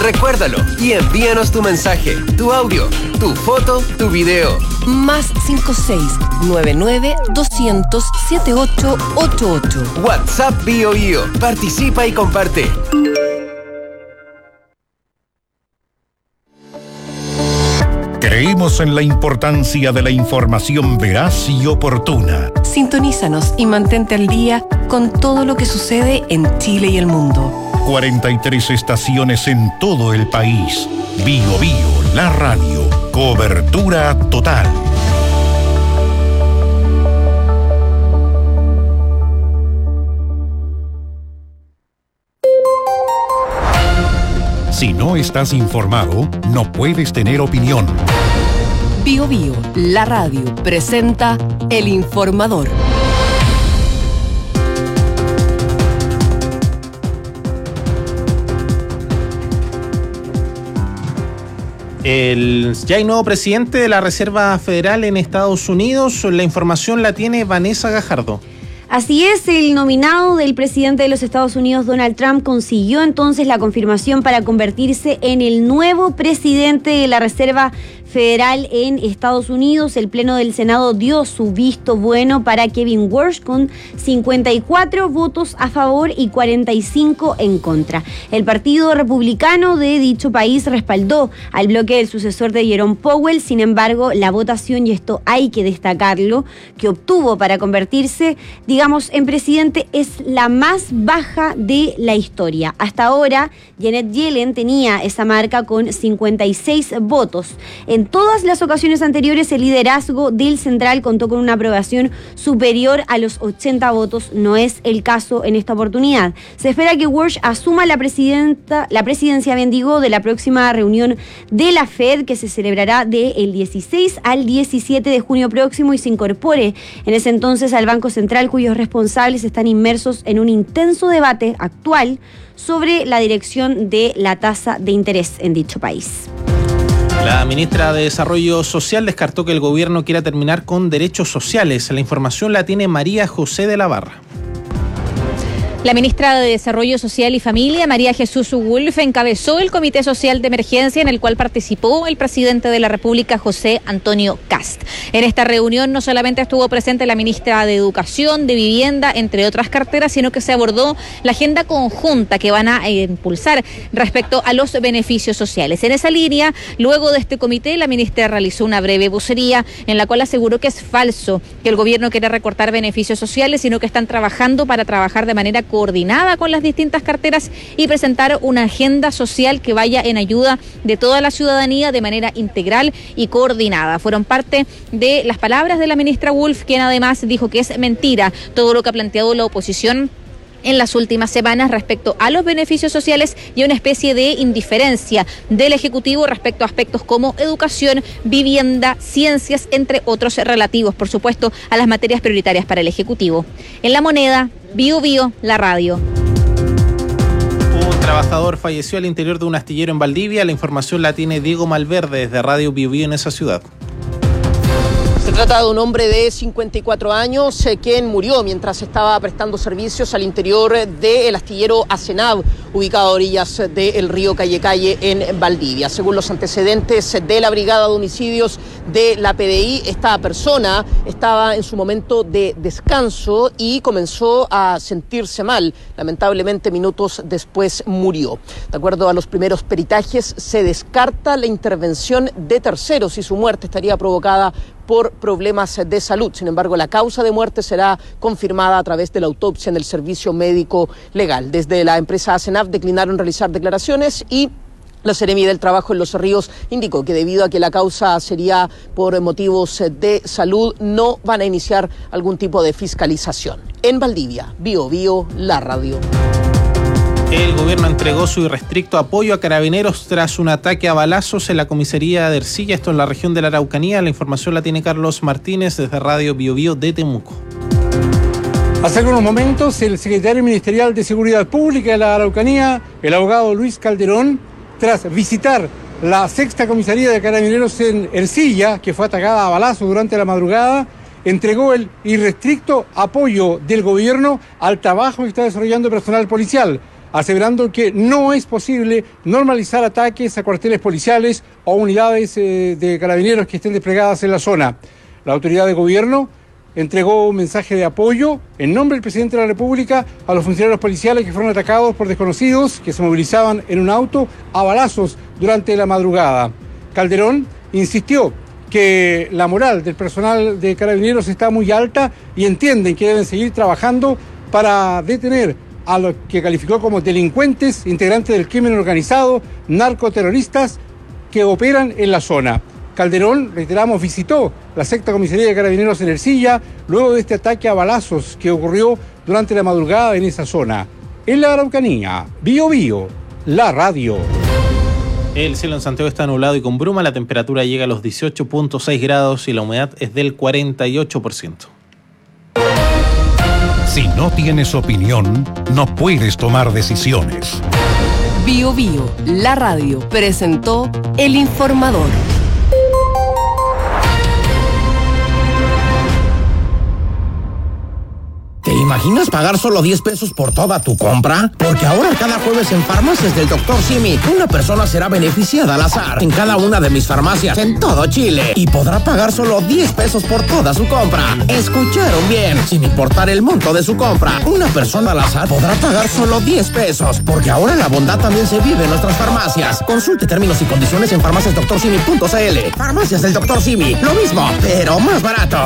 Recuérdalo y envíanos tu mensaje, tu audio, tu foto, tu video. Más 56-99-200-7888. WhatsApp BioBio. Participa y comparte. Creemos en la importancia de la información veraz y oportuna. Sintonízanos y mantente al día con todo lo que sucede en Chile y el mundo. 43 estaciones en todo el país. BioBio, la radio. Cobertura total. Si no estás informado, no puedes tener opinión. BioBio, la radio, presenta El Informador. Ya hay nuevo presidente de la Reserva Federal en Estados Unidos. La información la tiene Vanessa Gajardo. Así es, el nominado del presidente de los Estados Unidos, Donald Trump, consiguió entonces la confirmación para convertirse en el nuevo presidente de la Reserva Federal en Estados Unidos. El Pleno del Senado dio su visto bueno para Kevin Warsh con 54 votos a favor y 45 en contra. El Partido Republicano de dicho país respaldó al bloque del sucesor de Jerome Powell. Sin embargo, la votación, y esto hay que destacarlo, que obtuvo para convertirse, digamos, en presidente es la más baja de la historia. Hasta ahora, Janet Yellen tenía esa marca con 56 votos. En todas las ocasiones anteriores, el liderazgo del central contó con una aprobación superior a los 80 votos. No es el caso en esta oportunidad. Se espera que Warsh asuma la presidencia, de la próxima reunión de la Fed, que se celebrará del 16 al 17 de junio próximo, y se incorpore en ese entonces al Banco Central, cuyos responsables están inmersos en un intenso debate actual sobre la dirección de la tasa de interés en dicho país. La ministra de Desarrollo Social descartó que el gobierno quiera terminar con derechos sociales. La información la tiene María José de la Barra. La ministra de Desarrollo Social y Familia, María Jesús Wolf, encabezó el Comité Social de Emergencia en el cual participó el presidente de la República, José Antonio Kast. En esta reunión no solamente estuvo presente la ministra de Educación, de Vivienda, entre otras carteras, sino que se abordó la agenda conjunta que van a impulsar respecto a los beneficios sociales. En esa línea, luego de este comité, la ministra realizó una breve vocería en la cual aseguró que es falso que el gobierno quiera recortar beneficios sociales, sino que están trabajando para trabajar de manera coordinada con las distintas carteras y presentar una agenda social que vaya en ayuda de toda la ciudadanía de manera integral y coordinada. Fueron parte de las palabras de la ministra Wolf, quien además dijo que es mentira todo lo que ha planteado la oposición en las últimas semanas respecto a los beneficios sociales y una especie de indiferencia del Ejecutivo respecto a aspectos como educación, vivienda, ciencias, entre otros relativos, por supuesto, a las materias prioritarias para el Ejecutivo. En La Moneda, BioBio, la radio. Un trabajador falleció al interior de un astillero en Valdivia. La información la tiene Diego Malverde desde Radio BioBio en esa ciudad. Se trata de un hombre de 54 años quien murió mientras estaba prestando servicios al interior del astillero Asenav, ubicado a orillas del río Calle en Valdivia. Según los antecedentes de la Brigada de Homicidios de la PDI, esta persona estaba en su momento de descanso y comenzó a sentirse mal. Lamentablemente, minutos después murió. De acuerdo a los primeros peritajes, se descarta la intervención de terceros y su muerte estaría provocada por problemas de salud. Sin embargo, la causa de muerte será confirmada a través de la autopsia en el servicio médico legal. Desde la empresa Asenaf declinaron realizar declaraciones y la Seremi del Trabajo en Los Ríos indicó que debido a que la causa sería por motivos de salud, no van a iniciar algún tipo de fiscalización. En Valdivia, BioBio, la radio. El gobierno entregó su irrestricto apoyo a carabineros tras un ataque a balazos en la comisaría de Ercilla, esto en la región de la Araucanía. La información la tiene Carlos Martínez desde Radio BioBio de Temuco. Hace algunos momentos, el secretario ministerial de Seguridad Pública de la Araucanía, el abogado Luis Calderón, tras visitar la sexta comisaría de carabineros en Ercilla, que fue atacada a balazos durante la madrugada, entregó el irrestricto apoyo del gobierno al trabajo que está desarrollando el personal policial. aseverando que no es posible normalizar ataques a cuarteles policiales o unidades de carabineros que estén desplegadas en la zona. La autoridad de gobierno entregó un mensaje de apoyo en nombre del presidente de la República a los funcionarios policiales que fueron atacados por desconocidos que se movilizaban en un auto a balazos durante la madrugada. Calderón insistió que la moral del personal de carabineros está muy alta y entienden que deben seguir trabajando para detener a los que calificó como delincuentes, integrantes del crimen organizado, narcoterroristas que operan en la zona. Calderón, reiteramos, visitó la sexta comisaría de carabineros en Ercilla luego de este ataque a balazos que ocurrió durante la madrugada en esa zona. En la Araucanía, Bío Bío, la radio. El cielo en Santiago está nublado y con bruma, la temperatura llega a los 18.6 grados y la humedad es del 48%. Si no tienes opinión, no puedes tomar decisiones. Bío Bío, la radio, presentó El Informador. ¿Te imaginas pagar solo 10 pesos por toda tu compra? Porque ahora cada jueves en Farmacias del Dr. Simi, una persona será beneficiada al azar en cada una de mis farmacias en todo Chile y podrá pagar solo 10 pesos por toda su compra. ¿Escucharon bien? Sin importar el monto de su compra, una persona al azar podrá pagar solo 10 pesos, porque ahora la bondad también se vive en nuestras farmacias. Consulte términos y condiciones en farmaciasdrsimi.cl. Farmacias del Dr. Simi, lo mismo, pero más barato.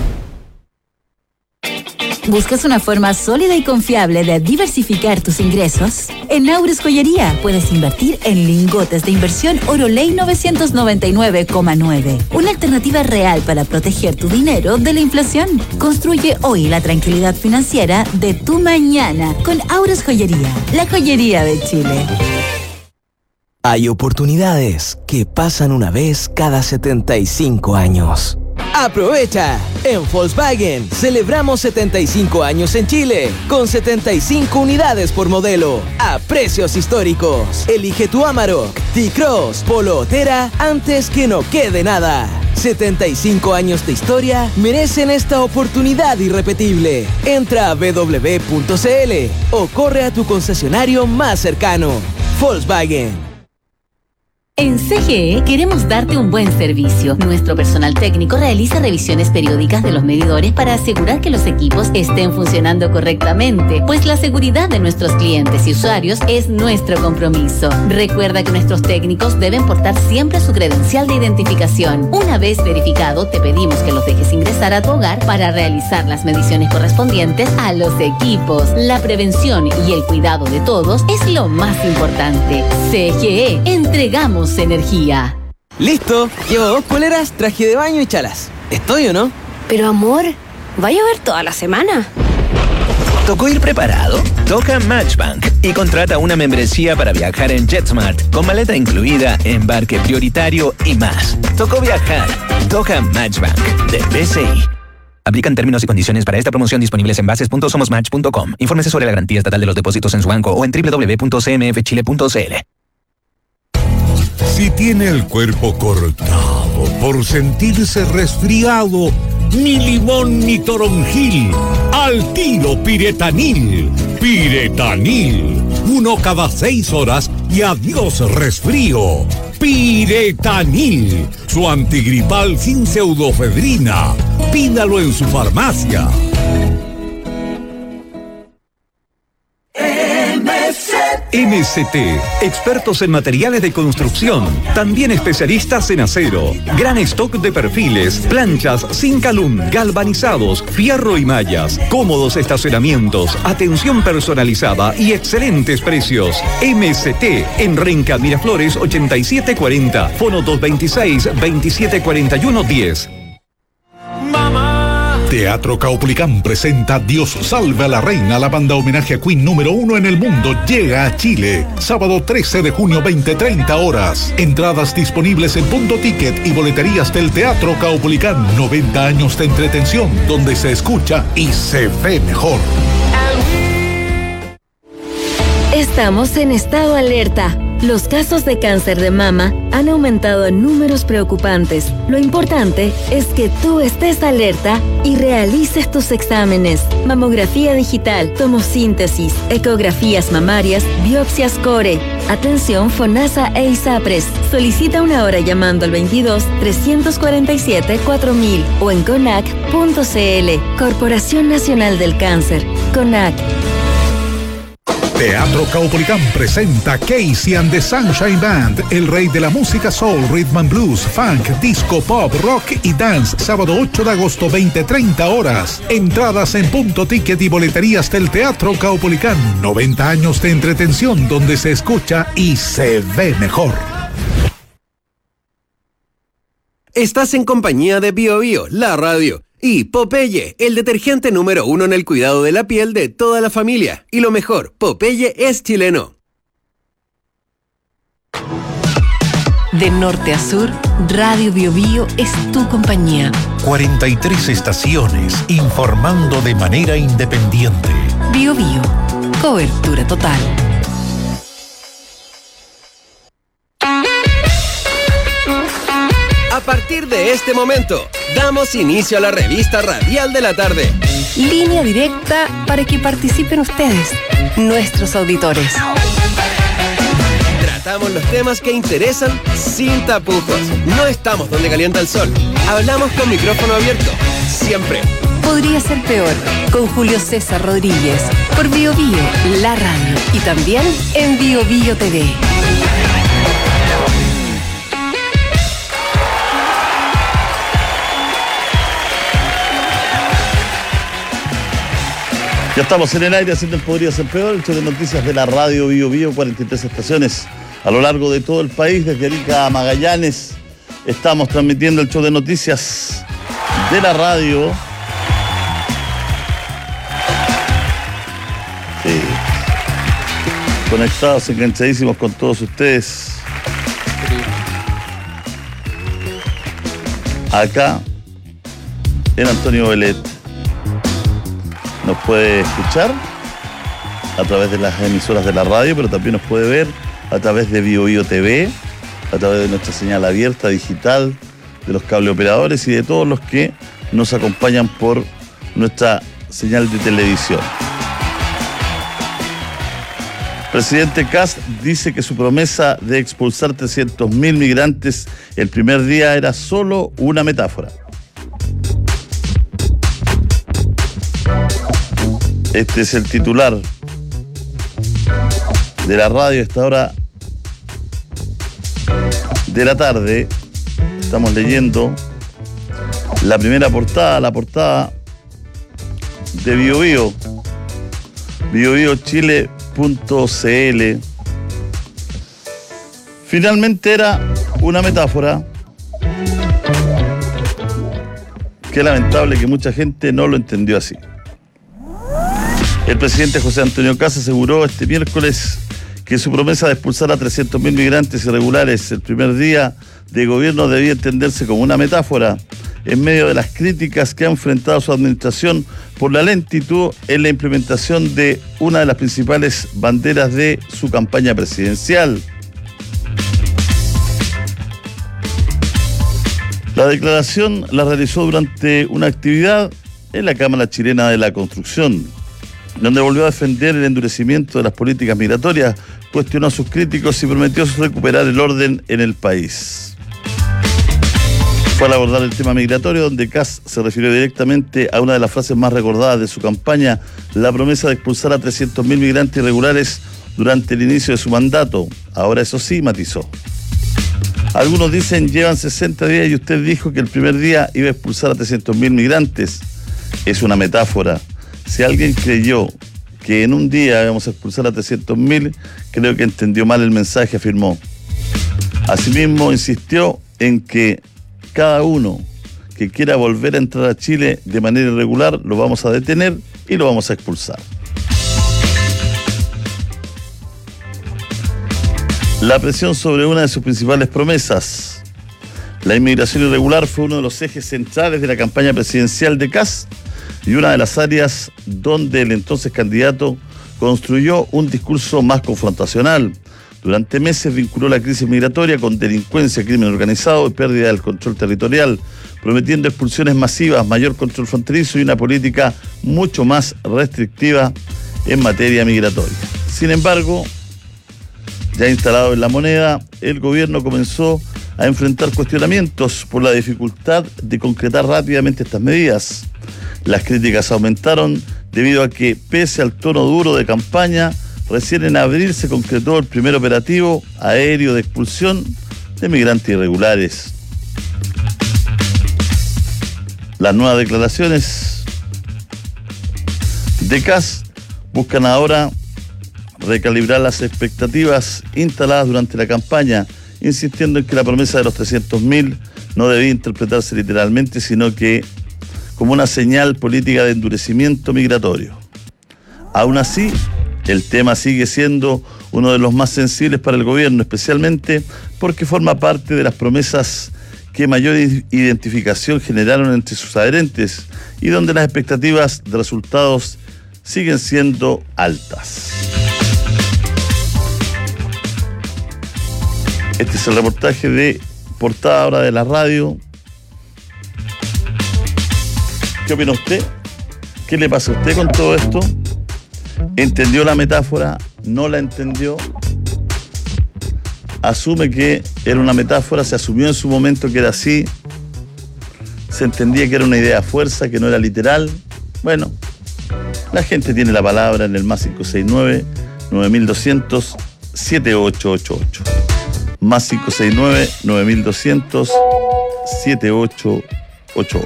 ¿Buscas una forma sólida y confiable de diversificar tus ingresos? En Aures Joyería puedes invertir en lingotes de inversión Oroley 999,9. Una alternativa real para proteger tu dinero de la inflación. Construye hoy la tranquilidad financiera de tu mañana con Aures Joyería, la joyería de Chile. Hay oportunidades que pasan una vez cada 75 años. ¡Aprovecha! En Volkswagen celebramos 75 años en Chile, con 75 unidades por modelo, a precios históricos. Elige tu Amarok, T-Cross, Polo o Terra antes que no quede nada. 75 años de historia merecen esta oportunidad irrepetible. Entra a www.cl o corre a tu concesionario más cercano. Volkswagen. En CGE queremos darte un buen servicio. Nuestro personal técnico realiza revisiones periódicas de los medidores para asegurar que los equipos estén funcionando correctamente, pues la seguridad de nuestros clientes y usuarios es nuestro compromiso. Recuerda que nuestros técnicos deben portar siempre su credencial de identificación. Una vez verificado, te pedimos que los dejes ingresar a tu hogar para realizar las mediciones correspondientes a los equipos. La prevención y el cuidado de todos es lo más importante. CGE, entregamos energía. Listo, llevo 2 poleras, traje de baño y chalas. ¿Estoy o no? Pero amor, ¿va a llover toda la semana? ¿Tocó ir preparado? Toca Matchbank y contrata una membresía para viajar en JetSmart con maleta incluida, embarque prioritario y más. Tocó viajar. Toca Matchbank de BCI. Aplican términos y condiciones para esta promoción disponibles en bases.somosmatch.com. Infórmese sobre la garantía estatal de los depósitos en su banco o en www.cmfchile.cl. Si tiene el cuerpo cortado por sentirse resfriado, ni limón ni toronjil, al tiro Piretanil. Piretanil, 1 cada 6 horas y adiós resfrío. Piretanil, su antigripal sin pseudoefedrina. Pídalo en su farmacia. MST, expertos en materiales de construcción, también especialistas en acero, gran stock de perfiles, planchas sin calum, galvanizados, fierro y mallas, cómodos estacionamientos, atención personalizada y excelentes precios. MST en Renca Miraflores 8740, fono 226-2741-10. Teatro Caupolicán presenta Dios salve a la reina. La banda homenaje a Queen número 1 en el mundo llega a Chile. Sábado 13 de junio, 20:30 horas. Entradas disponibles en Punto Ticket y boleterías del Teatro Caupolicán. 90 años de entretención donde se escucha y se ve mejor. Estamos en estado alerta. Los casos de cáncer de mama han aumentado en números preocupantes. Lo importante es que tú estés alerta y realices tus exámenes. Mamografía digital, tomosíntesis, ecografías mamarias, biopsias core. Atención FONASA e ISAPRES. Solicita una hora llamando al 22-347-4000 o en CONAC.cl. Corporación Nacional del Cáncer. CONAC. Teatro Caupolicán presenta Casey and the Sunshine Band, el rey de la música soul, rhythm and blues, funk, disco, pop, rock y dance, sábado 8 de agosto, 20:30 horas. Entradas en Punto Ticket y boleterías del Teatro Caupolicán. 90 años de entretención donde se escucha y se ve mejor. Estás en compañía de Bio Bio, la radio. Y Popeye, el detergente número 1 en el cuidado de la piel de toda la familia. Y lo mejor, Popeye es chileno. De norte a sur, Radio Bio Bio es tu compañía. 43 estaciones informando de manera independiente. Bio Bio, cobertura total. A partir de este momento, damos inicio a la revista radial de la tarde. Línea directa para que participen ustedes, nuestros auditores. Tratamos los temas que interesan sin tapujos. No estamos donde calienta el sol. Hablamos con micrófono abierto, siempre. Podría ser peor, con Julio César Rodríguez, por Bio Bio, la radio, y también en Bio Bio TV. Ya estamos en el aire haciendo el Podría Ser Peor, el show de noticias de la radio Bio Bio, 43 estaciones a lo largo de todo el país, desde Arica a Magallanes. Estamos transmitiendo el show de noticias de la radio. Sí. Conectados, enganchadísimos con todos ustedes. Acá, en Antonio Belet. Nos puede escuchar a través de las emisoras de la radio, pero también nos puede ver a través de Bio Bio TV, a través de nuestra señal abierta digital, de los cableoperadores y de todos los que nos acompañan por nuestra señal de televisión. Presidente Kast dice que su promesa de expulsar 300.000 migrantes el primer día era solo una metáfora. Este es el titular de la radio a esta hora de la tarde. Estamos leyendo la primera portada, la portada de Bio Bio, biobiochile.cl. Finalmente era una metáfora. Qué lamentable que mucha gente no lo entendió así. El presidente José Antonio Kast aseguró este miércoles que su promesa de expulsar a 300.000 migrantes irregulares el primer día de gobierno debía entenderse como una metáfora en medio de las críticas que ha enfrentado su administración por la lentitud en la implementación de una de las principales banderas de su campaña presidencial. La declaración la realizó durante una actividad en la Cámara Chilena de la Construcción, donde volvió a defender el endurecimiento de las políticas migratorias, cuestionó a sus críticos y prometió recuperar el orden en el país. Fue al abordar el tema migratorio donde Kast se refirió directamente a una de las frases más recordadas de su campaña, la promesa de expulsar a 300.000 migrantes irregulares durante el inicio de su mandato. Ahora eso sí, matizó. Algunos dicen, llevan 60 días y usted dijo que el primer día iba a expulsar a 300.000 migrantes. Es una metáfora. Si alguien creyó que en un día íbamos a expulsar a 300.000, creo que entendió mal el mensaje, afirmó. Asimismo, insistió en que cada uno que quiera volver a entrar a Chile de manera irregular lo vamos a detener y lo vamos a expulsar. La presión sobre una de sus principales promesas. La inmigración irregular fue uno de los ejes centrales de la campaña presidencial de Kast y una de las áreas donde el entonces candidato construyó un discurso más confrontacional. Durante meses vinculó la crisis migratoria con delincuencia, crimen organizado y pérdida del control territorial, prometiendo expulsiones masivas, mayor control fronterizo y una política mucho más restrictiva en materia migratoria. Sin embargo, ya instalado en la moneda, el gobierno comenzó a enfrentar cuestionamientos por la dificultad de concretar rápidamente estas medidas. Las críticas aumentaron debido a que, pese al tono duro de campaña, recién en abril se concretó el primer operativo aéreo de expulsión de migrantes irregulares. Las nuevas declaraciones de Kast buscan ahora recalibrar las expectativas instaladas durante la campaña, insistiendo en que la promesa de los 300.000 no debía interpretarse literalmente, sino que como una señal política de endurecimiento migratorio. Aún así, el tema sigue siendo uno de los más sensibles para el gobierno, especialmente porque forma parte de las promesas que mayor identificación generaron entre sus adherentes y donde las expectativas de resultados siguen siendo altas. Este es el reportaje de portada ahora de la radio. ¿Qué opina usted? ¿Qué le pasa a usted con todo esto? ¿Entendió la metáfora? ¿No la entendió? ¿Asume que era una metáfora? ¿Se asumió en su momento que era así? ¿Se entendía que era una idea fuerza, que no era literal? Bueno, la gente tiene la palabra en el +569-9200-7888. +569-9200-7888.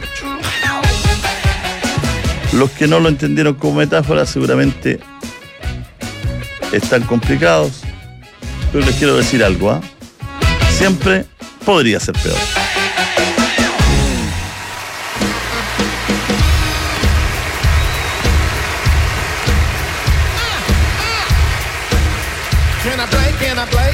Los que no lo entendieron como metáfora seguramente están complicados, pero les quiero decir algo, siempre podría ser peor. Can I play? Can I play?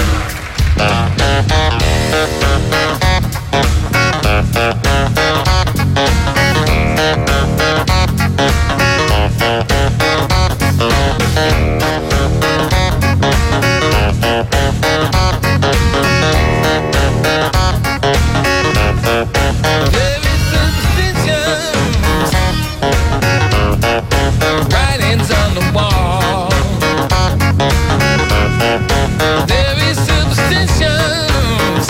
Writings on the wall. There is superstitions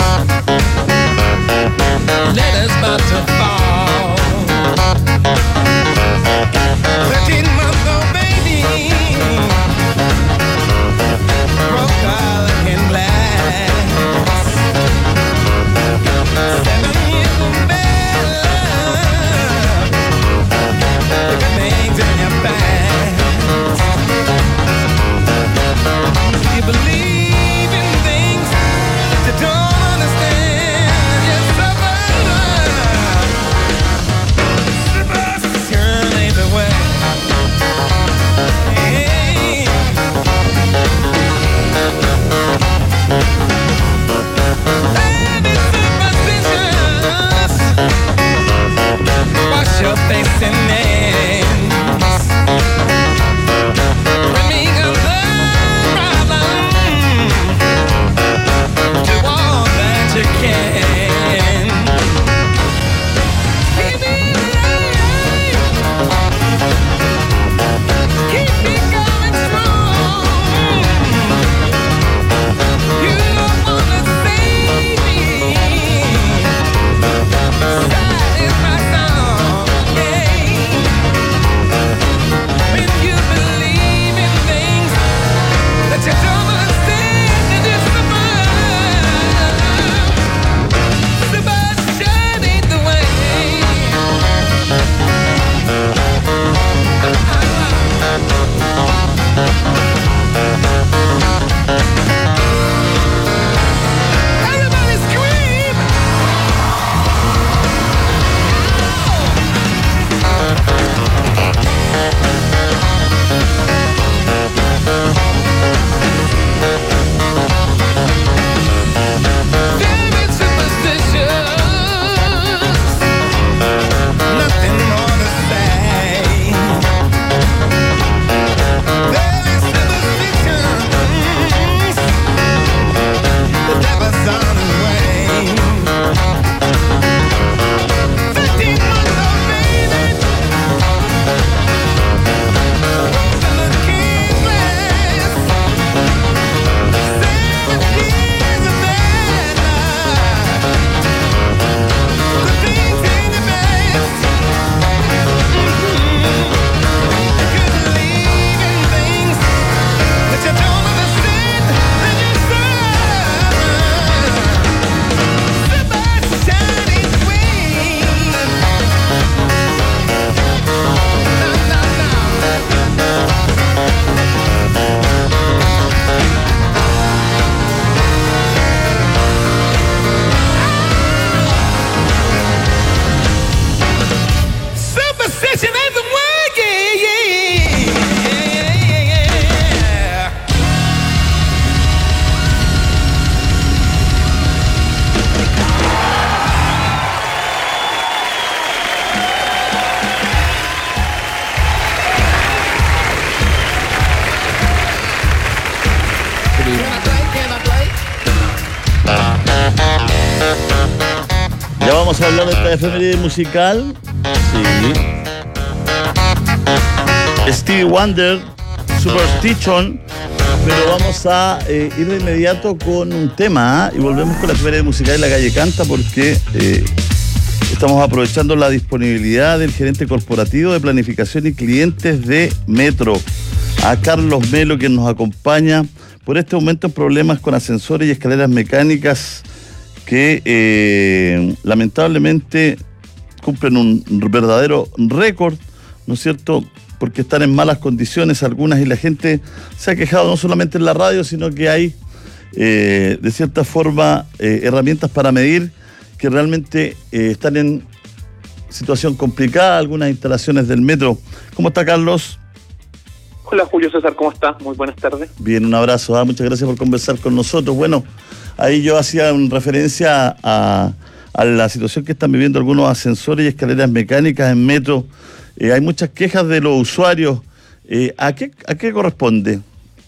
a hablar de esta efeméride musical. Sí. Stevie Wonder, Superstition. Pero vamos a ir de inmediato con un tema, y volvemos con la efeméride musical de La Calle Canta, porque estamos aprovechando la disponibilidad del gerente corporativo de planificación y clientes de Metro, a Carlos Melo, quien nos acompaña por este momento en problemas con ascensores y escaleras mecánicas que lamentablemente cumplen un verdadero récord, ¿no es cierto?, porque están en malas condiciones algunas, y la gente se ha quejado no solamente en la radio, sino que hay de cierta forma herramientas para medir que realmente están en situación complicada algunas instalaciones del metro. ¿Cómo está, Carlos? Hola, Julio César, ¿cómo estás? Muy buenas tardes. Bien, un abrazo, muchas gracias por conversar con nosotros. Bueno, ahí yo hacía referencia a la situación que están viviendo algunos ascensores y escaleras mecánicas en metro. Hay muchas quejas de los usuarios. ¿A qué corresponde?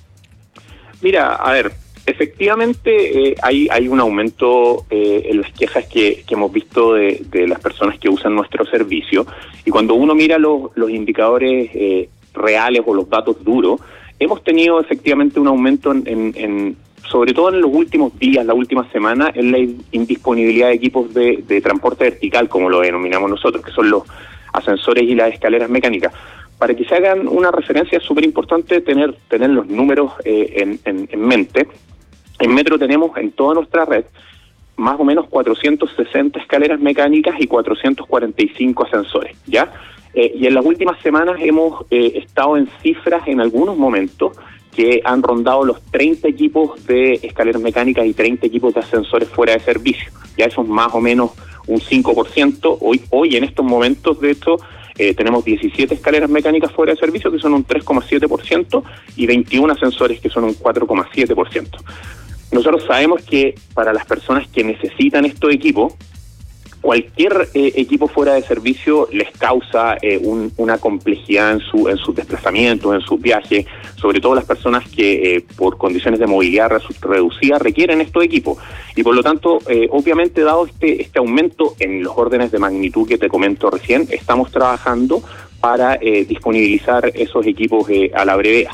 Mira, a ver, efectivamente hay un aumento en las quejas que hemos visto de las personas que usan nuestro servicio, y cuando uno mira los indicadores reales o los datos duros, hemos tenido efectivamente un aumento sobre todo en los últimos días, la última semana, en la indisponibilidad de equipos de transporte vertical, como lo denominamos nosotros, que son los ascensores y las escaleras mecánicas. Para que se hagan una referencia, es súper importante tener los números en mente. En Metro tenemos en toda nuestra red más o menos 460 escaleras mecánicas y 445 ascensores, ¿ya? Y en las últimas semanas hemos estado en cifras en algunos momentos que han rondado los 30 equipos de escaleras mecánicas y 30 equipos de ascensores fuera de servicio. Ya eso es más o menos un 5%. Hoy en estos momentos, de hecho, tenemos 17 escaleras mecánicas fuera de servicio, que son un 3,7%, y 21 ascensores, que son un 4,7%. Nosotros sabemos que para las personas que necesitan estos equipos, cualquier equipo fuera de servicio les causa una complejidad en sus desplazamientos, en sus viajes, sobre todo las personas que por condiciones de movilidad reducida requieren estos equipos. Y por lo tanto, obviamente, dado este aumento en los órdenes de magnitud que te comento recién, estamos trabajando para disponibilizar esos equipos a la brevedad.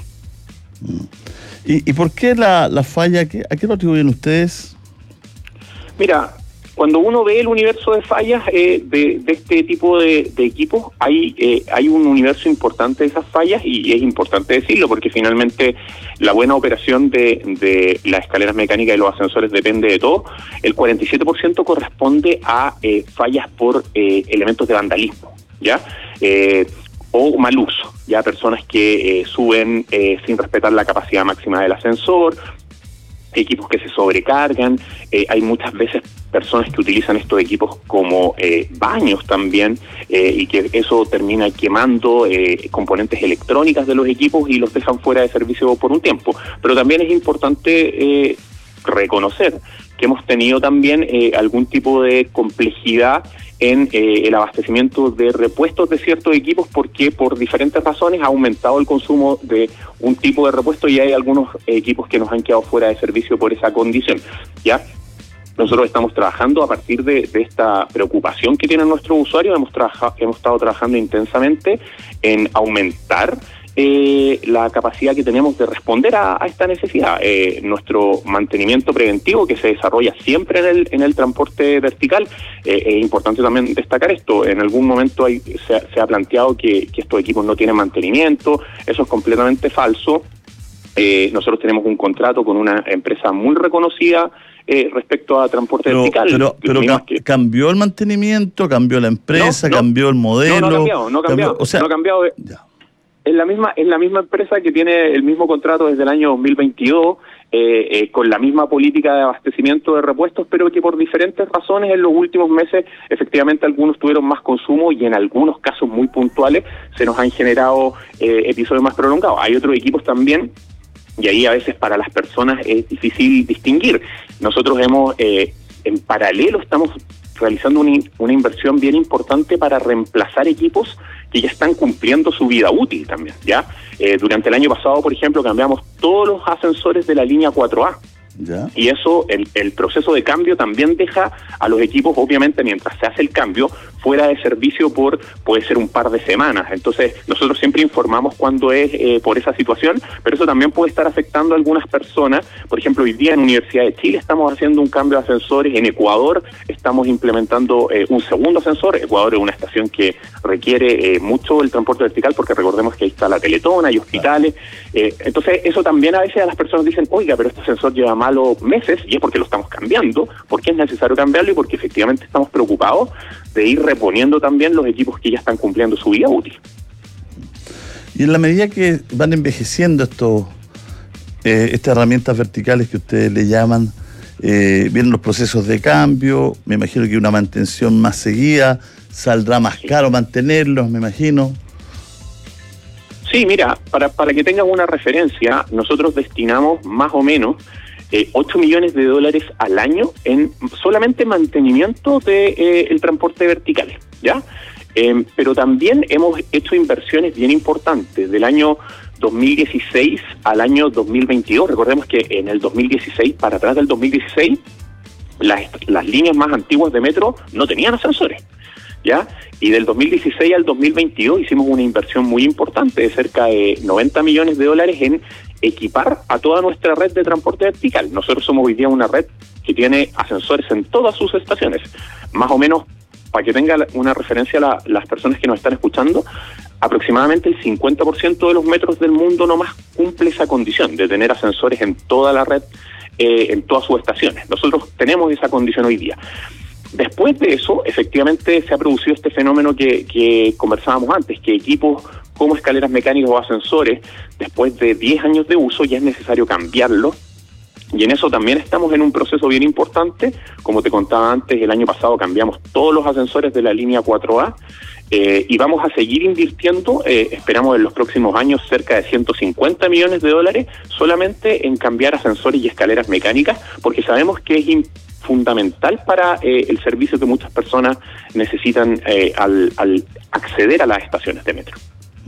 ¿Y por qué la falla? ¿A qué lo atribuyen ustedes? Mira, cuando uno ve el universo de fallas de este tipo de equipos, hay un universo importante de esas fallas, y es importante decirlo porque finalmente la buena operación de las escaleras mecánicas y los ascensores depende de todo. El 47% corresponde a fallas por elementos de vandalismo, ¿ya? O mal uso, ya, personas que suben sin respetar la capacidad máxima del ascensor, equipos que se sobrecargan. Hay muchas veces personas que utilizan estos equipos como baños también, y que eso termina quemando componentes electrónicas de los equipos y los dejan fuera de servicio por un tiempo. Pero también es importante reconocer que hemos tenido también algún tipo de complejidad en el abastecimiento de repuestos de ciertos equipos, porque por diferentes razones ha aumentado el consumo de un tipo de repuesto y hay algunos equipos que nos han quedado fuera de servicio por esa condición, ¿ya? Nosotros estamos trabajando a partir de esta preocupación que tienen nuestros usuarios. Hemos estado trabajando intensamente en aumentar la capacidad que tenemos de responder a esta necesidad. Nuestro mantenimiento preventivo, que se desarrolla siempre en el transporte vertical, es importante también destacar esto. En algún momento se ha planteado que estos equipos no tienen mantenimiento. Eso es completamente falso. Nosotros tenemos un contrato con una empresa muy reconocida respecto a transporte vertical. Pero ¿cambió el mantenimiento? ¿Cambió la empresa? No, ¿cambió el modelo? No ha cambiado. No ha cambiado. Es la misma empresa que tiene el mismo contrato desde el año 2022, con la misma política de abastecimiento de repuestos, pero que por diferentes razones en los últimos meses efectivamente algunos tuvieron más consumo y en algunos casos muy puntuales se nos han generado episodios más prolongados. Hay otros equipos también, y ahí a veces para las personas es difícil distinguir. Nosotros en paralelo estamos realizando una inversión bien importante para reemplazar equipos que ya están cumpliendo su vida útil también, ¿ya? Durante el año pasado, por ejemplo, cambiamos todos los ascensores de la línea 4A, ¿Ya? Y eso, el proceso de cambio también deja a los equipos, obviamente, mientras se hace el cambio, fuera de servicio puede ser un par de semanas. Entonces, nosotros siempre informamos cuando es por esa situación, pero eso también puede estar afectando a algunas personas. Por ejemplo, hoy día en Universidad de Chile estamos haciendo un cambio de ascensores. En Ecuador estamos implementando un segundo ascensor. Ecuador es una estación que requiere mucho el transporte vertical, porque recordemos que ahí está la Teletón, hay hospitales. Entonces, eso también a veces a las personas dicen, oiga, pero este ascensor lleva malo meses, y es porque lo estamos cambiando, porque es necesario cambiarlo y porque efectivamente estamos preocupados de ir reponiendo también los equipos que ya están cumpliendo su vida útil. Y en la medida que van envejeciendo estas herramientas verticales que ustedes le llaman, vienen los procesos de cambio, me imagino que una mantención más seguida, saldrá más caro mantenerlos, me imagino. Sí, mira, para que tengas una referencia, nosotros destinamos más o menos $8 millones al año en solamente mantenimiento del transporte vertical, ¿ya? Pero también hemos hecho inversiones bien importantes del año 2016 al año 2022. Recordemos que en el 2016, para atrás del 2016, las líneas más antiguas de metro no tenían ascensores, ¿ya? Y del 2016 al 2022 hicimos una inversión muy importante de cerca de $90 millones en equipar a toda nuestra red de transporte vertical. Nosotros somos hoy día una red que tiene ascensores en todas sus estaciones. Más o menos, para que tenga una referencia las personas que nos están escuchando, aproximadamente el 50% de los metros del mundo nomás cumple esa condición de tener ascensores en toda la red, en todas sus estaciones. Nosotros tenemos esa condición hoy día. Después de eso, efectivamente, se ha producido este fenómeno que conversábamos antes, que equipos como escaleras mecánicas o ascensores, después de 10 años de uso, ya es necesario cambiarlos. Y en eso también estamos en un proceso bien importante. Como te contaba antes, el año pasado cambiamos todos los ascensores de la línea 4A, y vamos a seguir invirtiendo, esperamos en los próximos años, cerca de $150 millones solamente en cambiar ascensores y escaleras mecánicas, porque sabemos que es fundamental para el servicio que muchas personas necesitan al acceder a las estaciones de metro.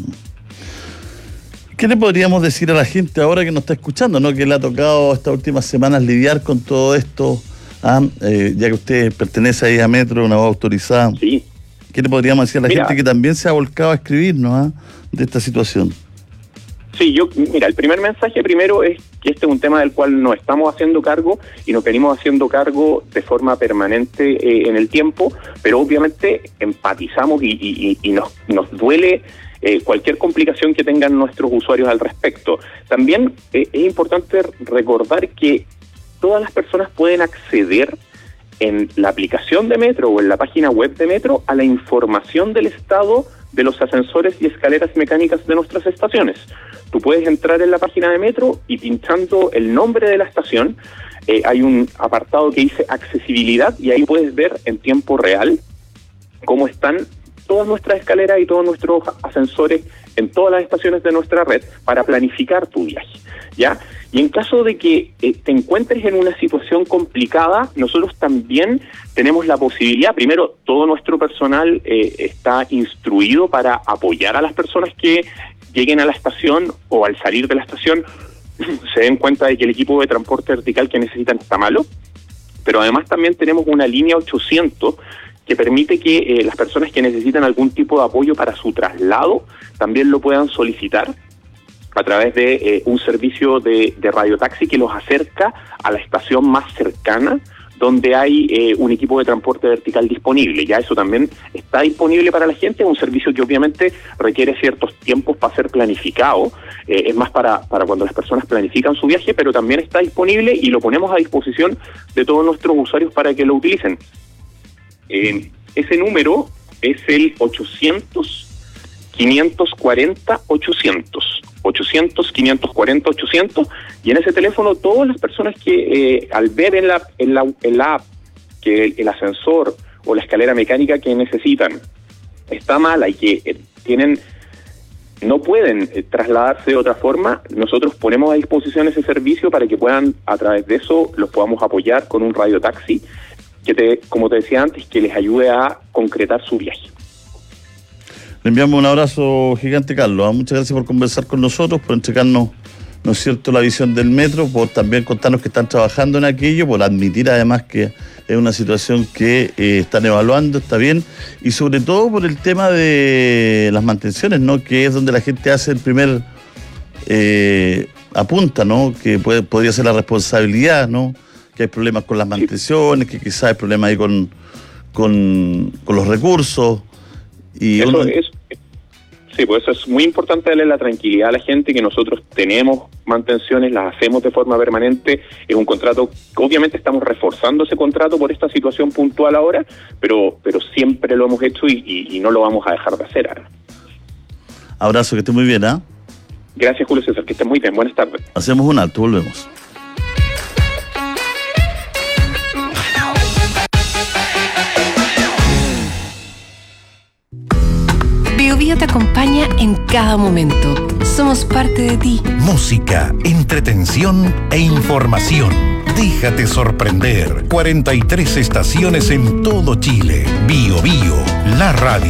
¿Qué le podríamos decir a la gente ahora que nos está escuchando, ¿no? Que le ha tocado estas últimas semanas lidiar con todo esto, ya que usted pertenece ahí a Metro, una voz autorizada? Sí. ¿Qué le podríamos decir a la gente que también se ha volcado a escribirnos de esta situación? Sí, el primer mensaje primero es que este es un tema del cual nos estamos haciendo cargo y nos venimos haciendo cargo de forma permanente en el tiempo, pero obviamente empatizamos y nos duele cualquier complicación que tengan nuestros usuarios al respecto. También es importante recordar que todas las personas pueden acceder en la aplicación de Metro o en la página web de Metro a la información del estado de los ascensores y escaleras mecánicas de nuestras estaciones. Tú puedes entrar en la página de Metro y pinchando el nombre de la estación, hay un apartado que dice accesibilidad y ahí puedes ver en tiempo real cómo están todas nuestras escaleras y todos nuestros ascensores en todas las estaciones de nuestra red para planificar tu viaje, ¿ya? Y en caso de que te encuentres en una situación complicada, nosotros también tenemos la posibilidad, primero, todo nuestro personal está instruido para apoyar a las personas que lleguen a la estación o al salir de la estación se den cuenta de que el equipo de transporte vertical que necesitan está malo, pero además también tenemos una línea 800 que permite que las personas que necesitan algún tipo de apoyo para su traslado también lo puedan solicitar a través de un servicio de radiotaxi que los acerca a la estación más cercana donde hay un equipo de transporte vertical disponible. Ya eso también está disponible para la gente, es un servicio que obviamente requiere ciertos tiempos para ser planificado, es más para cuando las personas planifican su viaje, pero también está disponible y lo ponemos a disposición de todos nuestros usuarios para que lo utilicen. Ese número es el 800-540-800. 800-540-800, y en ese teléfono todas las personas que al ver en la app que el ascensor o la escalera mecánica que necesitan está mala y que no pueden trasladarse de otra forma, nosotros ponemos a disposición ese servicio para que puedan, a través de eso, los podamos apoyar con un radiotaxi que, como te decía antes, que les ayude a concretar su viaje. Le enviamos un abrazo gigante, Carlos. Muchas gracias por conversar con nosotros, por entregarnos ¿no es cierto?, la visión del metro, por también contarnos que están trabajando en aquello, por admitir además que es una situación que están evaluando, está bien, y sobre todo por el tema de las mantenciones, ¿no?, que es donde la gente hace el primer apunta, ¿no?, que podría ser la responsabilidad, ¿no?, que hay problemas con las mantenciones, que quizás hay problemas ahí con los recursos. Y sí, pues eso es muy importante, darle la tranquilidad a la gente que nosotros tenemos mantenciones, las hacemos de forma permanente. Es un contrato, obviamente estamos reforzando ese contrato por esta situación puntual ahora, pero siempre lo hemos hecho y no lo vamos a dejar de hacer ahora. Abrazo, que esté muy bien, ¿ah? Gracias, Julio César, que esté muy bien. Buenas tardes. Hacemos un alto, volvemos. BioBio te acompaña en cada momento. Somos parte de ti. Música, entretención e información. Déjate sorprender. 43 estaciones en todo Chile. BioBio, la radio.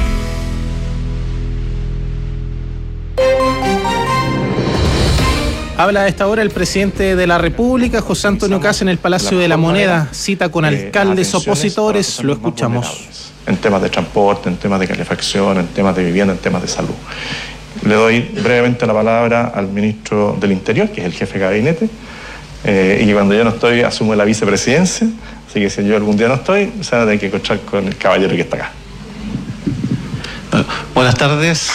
Habla a esta hora el presidente de la República, José Antonio Kast, en el Palacio de la Moneda. Cita con alcaldes opositores. Lo escuchamos. En temas de transporte, en temas de calefacción, en temas de vivienda, en temas de salud. Le doy brevemente la palabra al ministro del Interior, que es el jefe de gabinete, y que cuando yo no estoy asume la vicepresidencia, así que si yo algún día no estoy, se van a tener que encontrar con el caballero que está acá. Bueno, buenas tardes.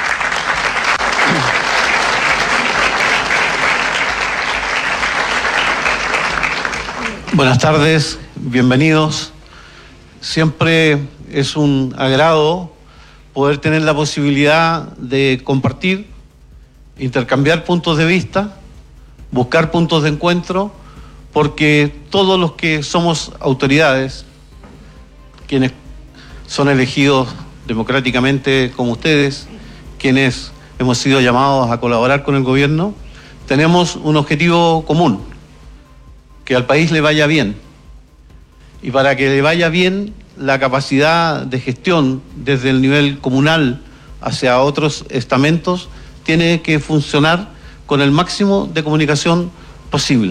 Buenas tardes, bienvenidos. Siempre es un agrado poder tener la posibilidad de compartir, intercambiar puntos de vista, buscar puntos de encuentro, porque todos los que somos autoridades, quienes son elegidos democráticamente como ustedes, quienes hemos sido llamados a colaborar con el gobierno, tenemos un objetivo común: que al país le vaya bien. Y para que le vaya bien, la capacidad de gestión desde el nivel comunal hacia otros estamentos tiene que funcionar con el máximo de comunicación posible.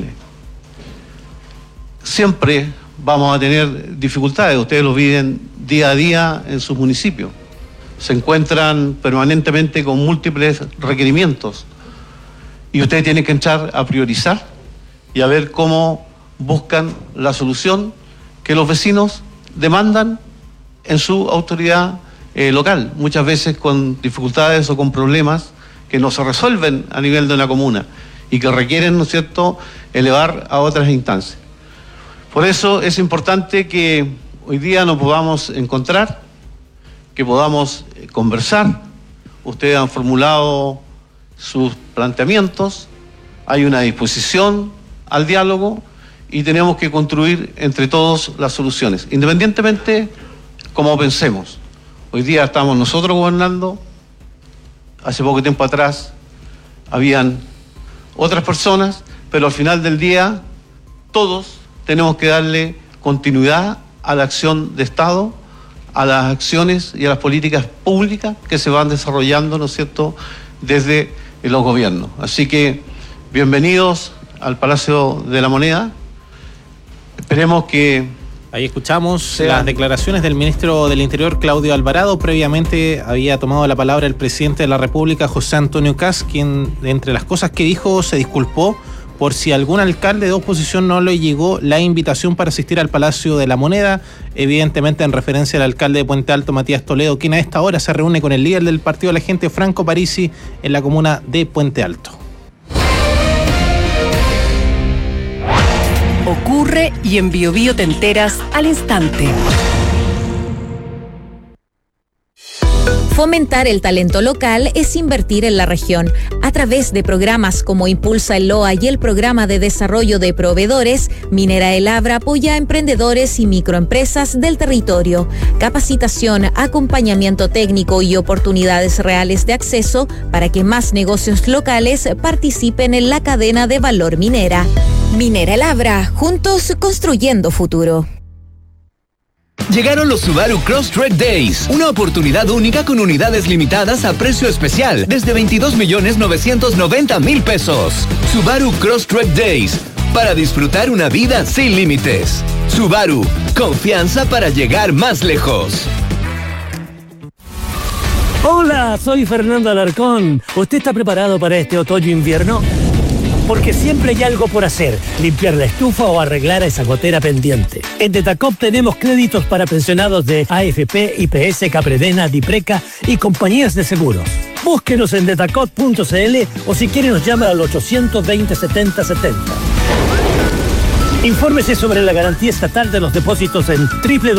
Siempre vamos a tener dificultades, ustedes lo viven día a día en sus municipios. Se encuentran permanentemente con múltiples requerimientos y ustedes tienen que entrar a priorizar y a ver cómo buscan la solución que los vecinos demandan en su autoridad local, muchas veces con dificultades o con problemas que no se resuelven a nivel de una comuna y que requieren, ¿no es cierto?, elevar a otras instancias. Por eso es importante que hoy día nos podamos encontrar, que podamos conversar. Ustedes han formulado sus planteamientos, hay una disposición al diálogo y tenemos que construir entre todos las soluciones, independientemente como pensemos. Hoy día estamos nosotros gobernando, hace poco tiempo atrás habían otras personas, pero al final del día todos tenemos que darle continuidad a la acción de Estado, a las acciones y a las políticas públicas que se van desarrollando, ¿no es cierto?, desde los gobiernos. Así que bienvenidos al Palacio de la Moneda. Esperemos que... Ahí escuchamos las declaraciones del ministro del Interior, Claudio Alvarado. Previamente había tomado la palabra el presidente de la República, José Antonio Kast, quien, entre las cosas que dijo, se disculpó por si algún alcalde de oposición no le llegó la invitación para asistir al Palacio de la Moneda, evidentemente en referencia al alcalde de Puente Alto, Matías Toledo, quien a esta hora se reúne con el líder del partido de la gente, Franco Parisi, en la comuna de Puente Alto. Ocurre y en BioBio te enteras al instante. Fomentar el talento local es invertir en la región. A través de programas como Impulsa el LOA y el Programa de Desarrollo de Proveedores, Minera El Abra apoya a emprendedores y microempresas del territorio. Capacitación, acompañamiento técnico y oportunidades reales de acceso para que más negocios locales participen en la cadena de valor minera. Minera El Abra, juntos construyendo futuro. Llegaron los Subaru Crosstrek Days, una oportunidad única con unidades limitadas a precio especial desde 22.990.000 pesos. Subaru Crosstrek Days, para disfrutar una vida sin límites. Subaru, confianza para llegar más lejos. Hola, soy Fernando Alarcón. ¿Usted está preparado para este otoño-invierno? Porque siempre hay algo por hacer, limpiar la estufa o arreglar a esa gotera pendiente. En Detacop tenemos créditos para pensionados de AFP, IPS, Capredena, Dipreca y compañías de seguros. Búsquenos en detacop.cl o si quiere nos llama al 820-7070. Infórmese sobre la garantía estatal de los depósitos en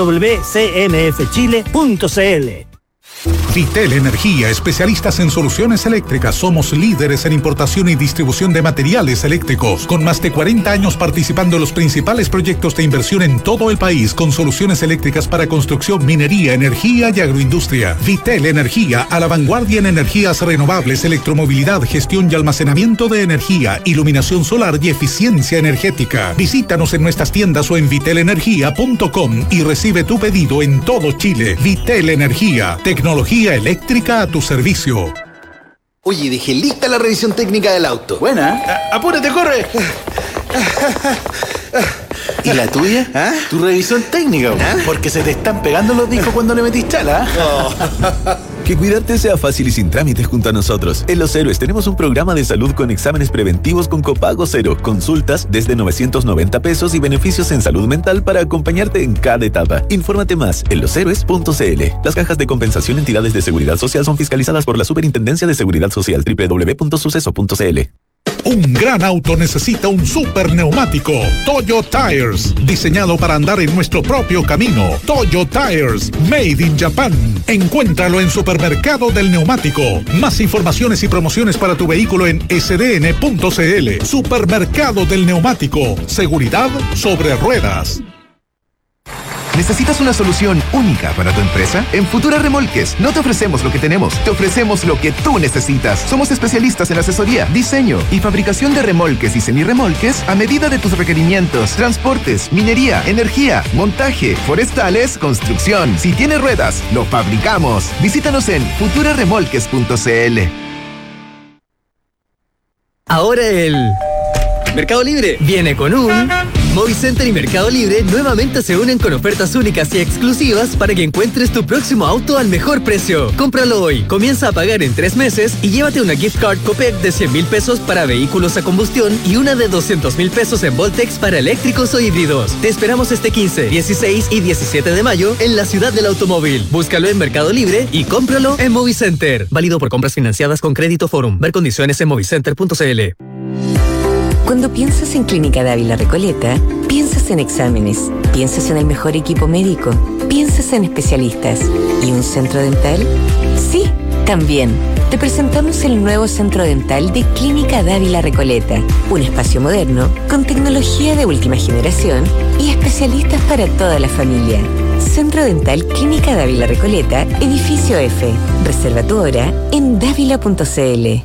www.cmfchile.cl. Vitel Energía, especialistas en soluciones eléctricas. Somos líderes en importación y distribución de materiales eléctricos, con más de 40 años participando en los principales proyectos de inversión en todo el país, con soluciones eléctricas para construcción, minería, energía y agroindustria. Vitel Energía, a la vanguardia en energías renovables, electromovilidad, gestión y almacenamiento de energía, iluminación solar y eficiencia energética. Visítanos en nuestras tiendas o en vitelenergia.com y recibe tu pedido en todo Chile. Vitel Energía, tecnología eléctrica a tu servicio. Oye, dejé lista la revisión técnica del auto. Buena. ¡Apúrate, corre! ¿Y la tuya? ¿Ah? Tu revisión técnica, ¿ah? Porque se te están pegando los discos cuando le metís chala. Oh. Que cuidarte sea fácil y sin trámites junto a nosotros. En Los Héroes tenemos un programa de salud con exámenes preventivos con copago cero, consultas desde 990 pesos y beneficios en salud mental para acompañarte en cada etapa. Infórmate más en loshéroes.cl. Las cajas de compensación entidades de seguridad social son fiscalizadas por la Superintendencia de Seguridad Social. www.suceso.cl. Un gran auto necesita un super neumático. Toyo Tires, diseñado para andar en nuestro propio camino. Toyo Tires, made in Japan. Encuéntralo en Supermercado del Neumático. Más informaciones y promociones para tu vehículo en sdn.cl. Supermercado del Neumático. Seguridad sobre ruedas. ¿Necesitas una solución única para tu empresa? En Futura Remolques no te ofrecemos lo que tenemos, te ofrecemos lo que tú necesitas. Somos especialistas en asesoría, diseño y fabricación de remolques y semirremolques a medida de tus requerimientos. Transportes, minería, energía, montaje, forestales, construcción. Si tiene ruedas, lo fabricamos. Visítanos en futuraremolques.cl. Ahora el Mercado Libre viene con un... Movicenter y Mercado Libre nuevamente se unen con ofertas únicas y exclusivas para que encuentres tu próximo auto al mejor precio. Cómpralo hoy, comienza a pagar en 3 meses y llévate una gift card Copec de 100.000 pesos para vehículos a combustión y una de 200.000 pesos en Voltex para eléctricos o híbridos. Te esperamos este 15, 16 y 17 de mayo en la ciudad del automóvil. Búscalo en Mercado Libre y cómpralo en Movicenter. Válido por compras financiadas con Crédito Forum. Ver condiciones en movicenter.cl. Cuando piensas en Clínica Dávila Recoleta, piensas en exámenes, piensas en el mejor equipo médico, piensas en especialistas. ¿Y un centro dental? Sí, también. Te presentamos el nuevo centro dental de Clínica Dávila Recoleta, un espacio moderno con tecnología de última generación y especialistas para toda la familia. Centro Dental Clínica Dávila Recoleta, edificio F. Reserva tu hora en dávila.cl.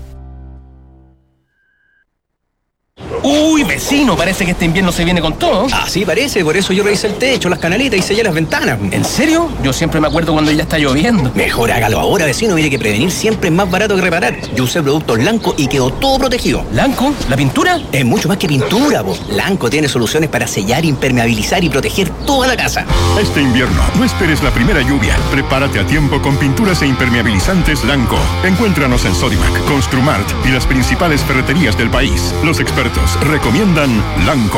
Uy, vecino, parece que este invierno se viene con todo. Así parece, por eso yo revisé el techo, las canaletas y sellé las ventanas. ¿En serio? Yo siempre me acuerdo cuando ya está lloviendo. Mejor hágalo ahora, vecino, mire que prevenir siempre es más barato que reparar. Yo usé productos Lanco y quedó todo protegido. ¿Lanco? ¿La pintura? Es mucho más que pintura, po. Lanco tiene soluciones para sellar, impermeabilizar y proteger toda la casa. Este invierno, no esperes la primera lluvia. Prepárate a tiempo con pinturas e impermeabilizantes Lanco. Encuéntranos en Sodimac, Construmart y las principales ferreterías del país. Los expertos recomiendan Lanco.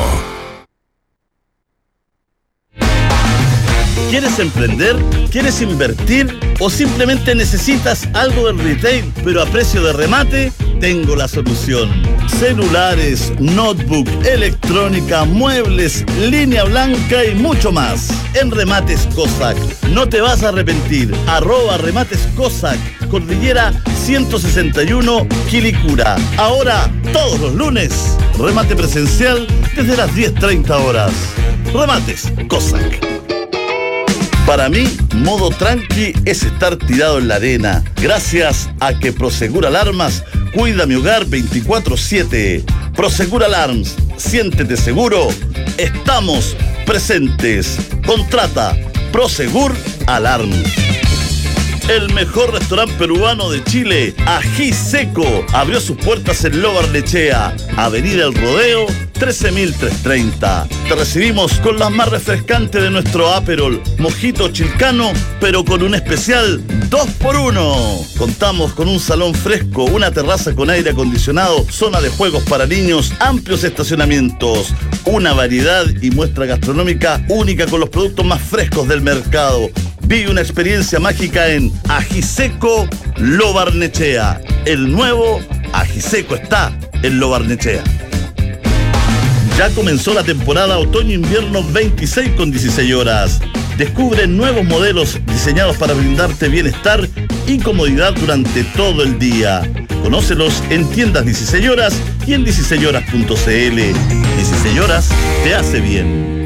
¿Quieres emprender? ¿Quieres invertir? ¿O simplemente necesitas algo del retail pero a precio de remate? Tengo la solución. Celulares, notebook, electrónica, muebles, línea blanca y mucho más. En Remates Cossack. No te vas a arrepentir. @Remates Cossack. Cordillera 161 Quilicura. Ahora, todos los lunes. Remate presencial desde las 10:30 horas. Remates Cossack. Para mí, modo tranqui es estar tirado en la arena. Gracias a que Prosegur Alarmas cuida mi hogar 24/7. Prosegur Alarms, siéntete seguro. Estamos presentes. Contrata Prosegur Alarm. El mejor restaurante peruano de Chile, Ají Seco, abrió sus puertas en Lo Barnechea, Avenida El Rodeo, 13.330. Te recibimos con las más refrescantes de nuestro Aperol, Mojito Chilcano, pero con un especial 2x1. Contamos con un salón fresco, una terraza con aire acondicionado, zona de juegos para niños, amplios estacionamientos, una variedad y muestra gastronómica única con los productos más frescos del mercado. Vive una experiencia mágica en Ají Seco Lo Barnechea. El nuevo Ají Seco está en Lo Barnechea. Ya comenzó la temporada otoño-invierno 26 con 16 horas. Descubre nuevos modelos diseñados para brindarte bienestar y comodidad durante todo el día. Conócelos en tiendas 16 horas y en 16horas.cl. 16 horas te hace bien.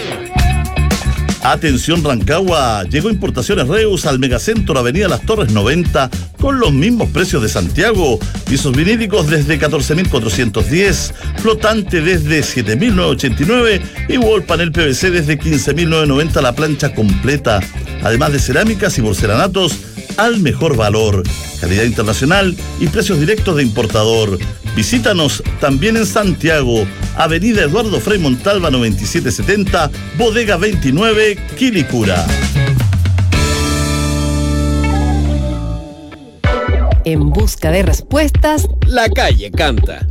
Atención Rancagua, llegó Importaciones Reus al Megacentro Avenida Las Torres 90 con los mismos precios de Santiago. Pisos vinílicos desde 14.410, flotante desde 7.989 y wall panel PVC desde 15.990 la plancha completa. Además de cerámicas y porcelanatos al mejor valor, calidad internacional y precios directos de importador. Visítanos también en Santiago, Avenida Eduardo Frei Montalva 9770, Bodega 29, Quilicura. En busca de respuestas, la calle canta.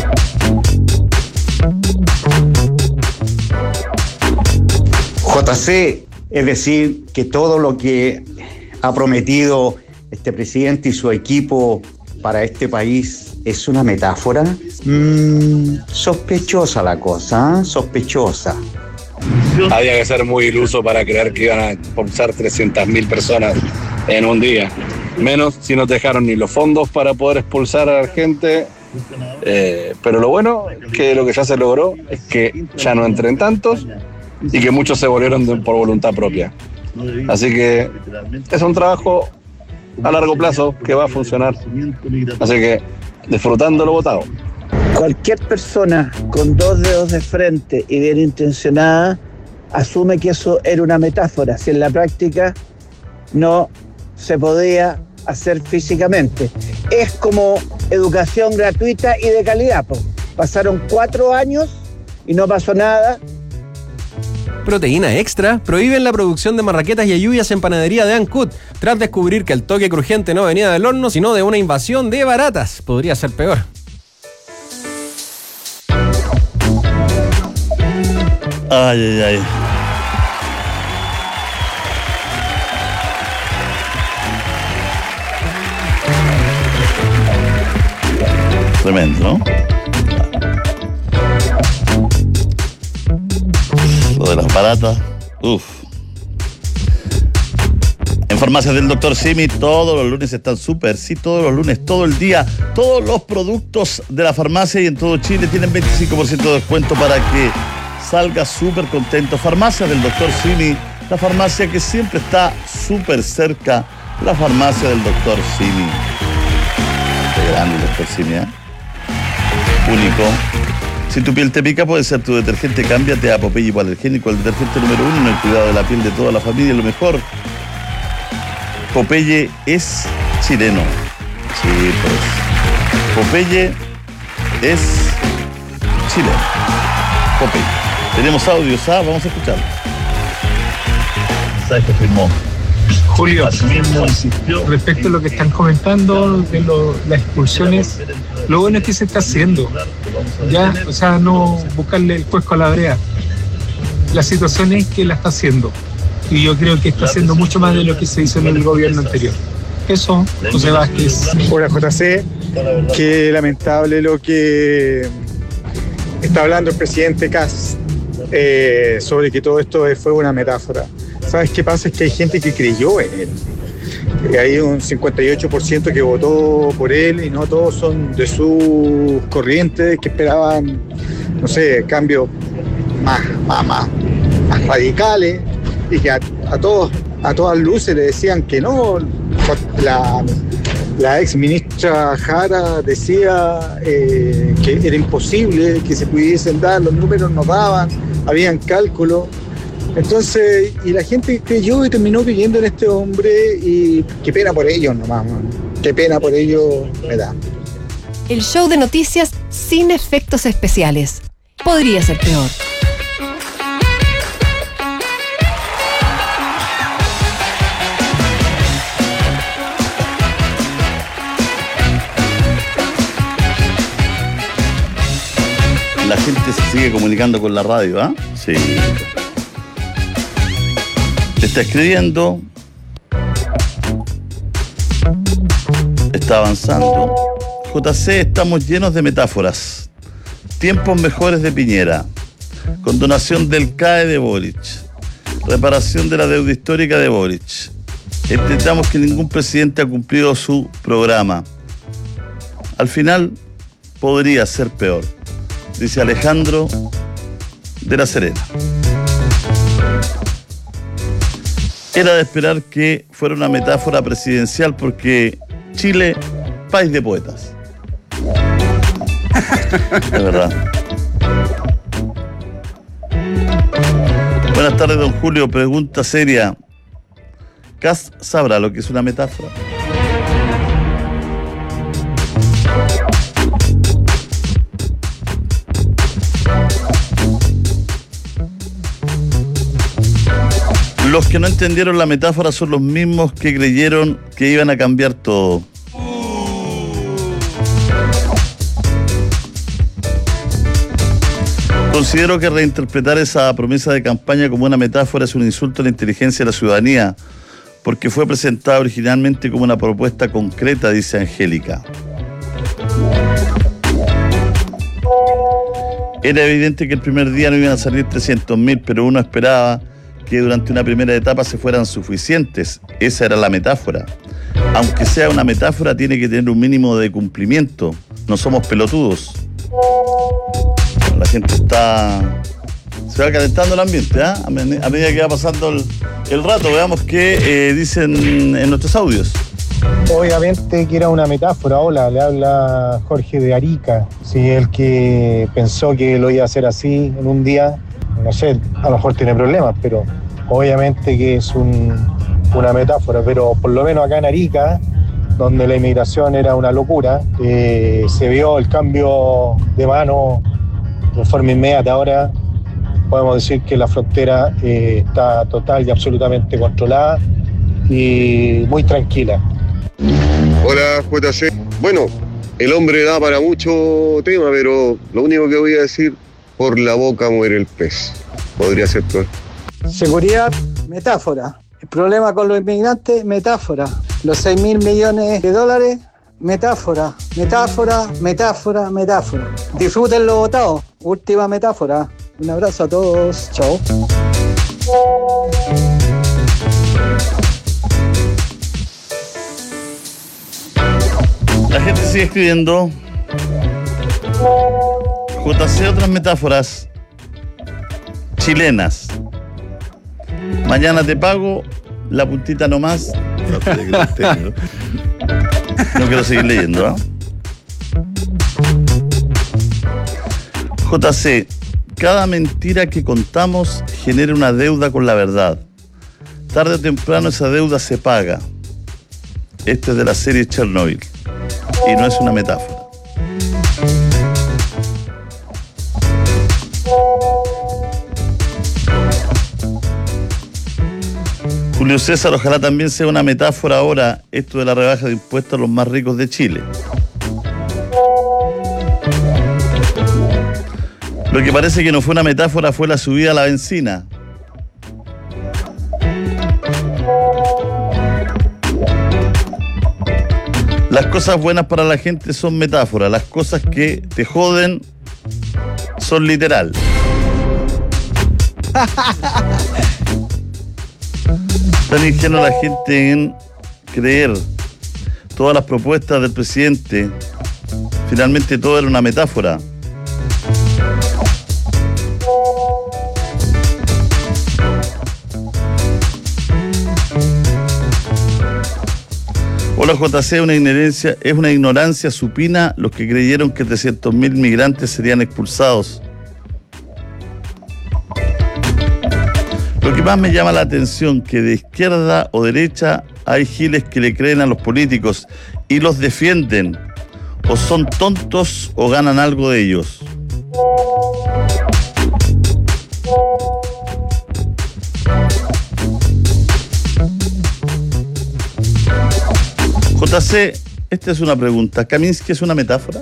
JC, es decir, que todo lo que ha prometido este presidente y su equipo para este país es una metáfora. Sospechosa la cosa, sospechosa. Había que ser muy iluso para creer que iban a expulsar 300.000 personas en un día. Menos si no te dejaron ni los fondos para poder expulsar a la gente. Pero lo bueno, que lo que ya se logró, es que ya no entren tantos y que muchos se volvieron por voluntad propia. Así que es un trabajo a largo plazo que va a funcionar. Así que disfrutando lo votado. Cualquier persona con dos dedos de frente y bien intencionada asume que eso era una metáfora, si en la práctica no se podía hacer físicamente. Es como educación gratuita y de calidad. Pasaron 4 años y no pasó nada. Proteína Extra prohíben la producción de marraquetas y ayuyas en panadería de Ancut tras descubrir que el toque crujiente no venía del horno sino de una invasión de baratas. Podría ser peor. Ay, ay, ay. Tremendo, ¿no? Lo de las baratas. Uf. En farmacias del Dr. Simi todos los lunes están súper, sí, todos los lunes, todo el día. Todos los productos de la farmacia y en todo Chile tienen 25% de descuento para que salgas súper contento. Farmacias del Dr. Simi, la farmacia que siempre está súper cerca, la farmacia del Dr. Simi. Qué grande el Dr. Simi, ¿eh? Único. Si tu piel te pica, puede ser tu detergente. Cámbiate a Popeye Hipoalergénico, el detergente número 1 en el cuidado de la piel de toda la familia. Lo mejor, Popeye es chileno. Sí, pues. Popeye es chileno. Popeye. Tenemos audios, vamos a escucharlo. ¿Sabes qué firmó? Julio, respecto a lo que están comentando de las expulsiones, lo bueno es que se está haciendo, ya, o sea, no buscarle el cuesco a la brea. La situación es que la está haciendo, y yo creo que está haciendo mucho más de lo que se hizo en el gobierno anterior. Eso, José Vázquez. Hola, JC, qué lamentable lo que está hablando el presidente Kast sobre que todo esto fue una metáfora. ¿Sabes qué pasa? Es que hay gente que creyó en él. Hay un 58% que votó por él y no todos son de sus corrientes que esperaban, no sé, cambios más radicales y que a todas luces le decían que no. La ex ministra Jara decía que era imposible que se pudiesen dar, los números no daban, habían cálculos. Entonces, y la gente creyó y terminó creyendo en este hombre y qué pena por ellos nomás, man. Qué pena por ellos me da. El show de noticias sin efectos especiales. Podría ser peor. La gente se sigue comunicando con la radio, ¿ah? Sí. Te está escribiendo. Está avanzando. JC, estamos llenos de metáforas. Tiempos mejores de Piñera. Condonación del CAE de Boric. Reparación de la deuda histórica de Boric. Entendamos que ningún presidente ha cumplido su programa. Al final, podría ser peor. Dice Alejandro de La Serena. Era de esperar que fuera una metáfora presidencial porque Chile, país de poetas. Es verdad. Buenas tardes, don Julio. Pregunta seria. ¿Kast sabrá lo que es una metáfora? Los que no entendieron la metáfora son los mismos que creyeron que iban a cambiar todo. Considero que reinterpretar esa promesa de campaña como una metáfora es un insulto a la inteligencia de la ciudadanía, porque fue presentada originalmente como una propuesta concreta, dice Angélica. Era evidente que el primer día no iban a salir 300.000, pero uno esperaba que durante una primera etapa se fueran suficientes. Esa era la metáfora. Aunque sea una metáfora, tiene que tener un mínimo de cumplimiento. No somos pelotudos. La gente se va calentando el ambiente, ¿eh? A medida que va pasando el rato. Veamos qué dicen en nuestros audios. Obviamente que era una metáfora. Hola, le habla Jorge de Arica. Sí, el que pensó que lo iba a hacer así en un día, no sé, a lo mejor tiene problemas, pero obviamente que es una metáfora. Pero por lo menos acá en Arica, donde la inmigración era una locura, se vio el cambio de mano de forma inmediata. Ahora podemos decir que la frontera está total y absolutamente controlada y muy tranquila. Hola, JC. Bueno, el hombre da para mucho tema, pero lo único que voy a decir, por la boca muere el pez. Podría ser peor. Seguridad, metáfora. El problema con los inmigrantes, metáfora. Los 6.000 millones de dólares, metáfora. Metáfora, metáfora, metáfora. Disfruten los votados. Última metáfora. Un abrazo a todos. Chao. La gente sigue escribiendo. JC, otras metáforas chilenas. Mañana te pago, la puntita nomás. No quiero seguir leyendo, ¿eh? JC, cada mentira que contamos genera una deuda con la verdad. Tarde o temprano esa deuda se paga. Este es de la serie Chernobyl. Y no es una metáfora. Julio César, ojalá también sea una metáfora ahora esto de la rebaja de impuestos a los más ricos de Chile. Lo que parece que no fue una metáfora fue la subida a la benzina. Las cosas buenas para la gente son metáforas, las cosas que te joden son literal. Tan ingenua la gente en creer todas las propuestas del presidente. Finalmente todo era una metáfora. Hola JC, es una ignorancia supina los que creyeron que 300.000 migrantes serían expulsados. Lo que más me llama la atención, que de izquierda o derecha hay giles que le creen a los políticos y los defienden. O son tontos o ganan algo de ellos. JC, esta es una pregunta. ¿Kaminsky es una metáfora?